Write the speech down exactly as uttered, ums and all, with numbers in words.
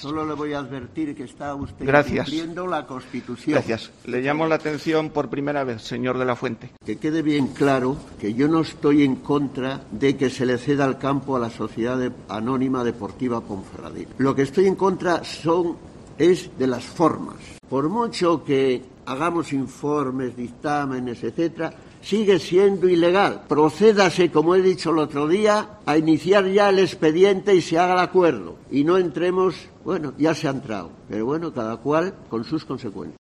Solo le voy a advertir que está usted Gracias. incumpliendo la Constitución. Gracias. Le llamo la atención por primera vez, señor de la Fuente. Que quede bien claro que yo no estoy en contra de que se le ceda el campo a la Sociedad de- Anónima Deportiva Ponferradina. Lo que estoy en contra son es de las formas. Por mucho que hagamos informes, dictámenes, etcétera, sigue siendo ilegal. Procédase, como he dicho el otro día, a iniciar ya el expediente y se haga el acuerdo. Y no entremos, bueno, ya se ha entrado, pero bueno, cada cual con sus consecuencias.